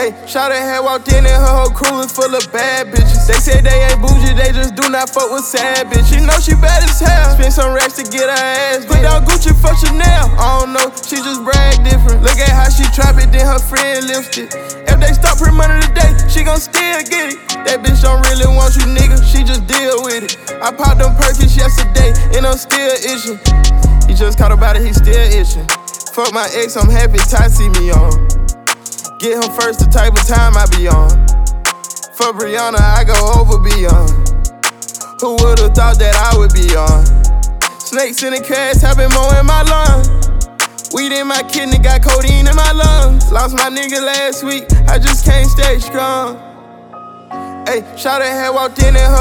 Ayy, Shawty had walked in and her whole crew was full of bad bitches. They say they ain't bougie, they just do not fuck with sad bitches. She know she bad as hell, spend some racks to get her ass. Put down Gucci for Chanel, I don't know, she just brag different. Look at how she trap it, then her friend lifted. If they stop her money today, she gon' still get it. That bitch don't really want you, nigga, she just deal with it. I popped them Perkins yesterday, and I'm still itching. He just caught about it, he still itching. Fuck my ex, I'm happy Ty see me on. Get him first, the type of time I be on. For Brianna, I go over beyond. Who would've thought that I would be on? Snakes in the cash, have been mowing my lawn. Weed in my kidney, got codeine in my lungs. Lost my nigga last week, I just can't stay strong. Ayy, Shawty had walked in and her